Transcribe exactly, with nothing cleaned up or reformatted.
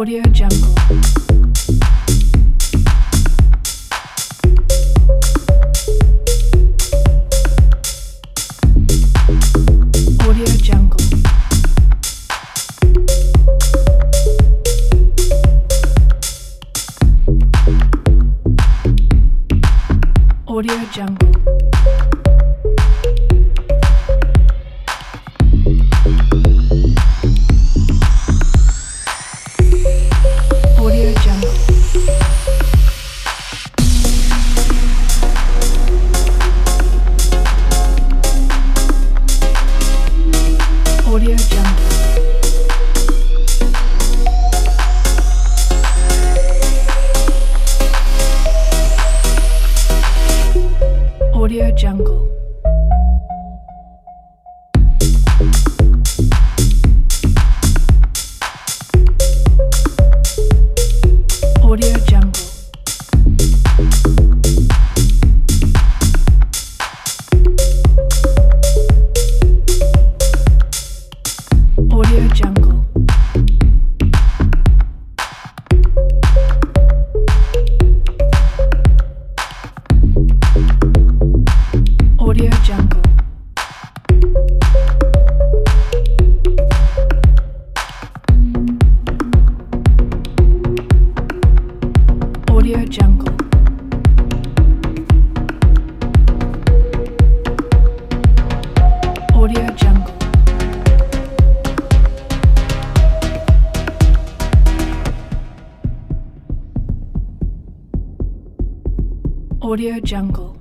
Audio Jungle. Audio Jungle. Audio Jungle. Audio Jungle. Audio Jungle. Audio Jungle. Audio Jungle. Audio Jungle. Audio Jungle. Audio Jungle. Audio Jungle. Audio Jungle.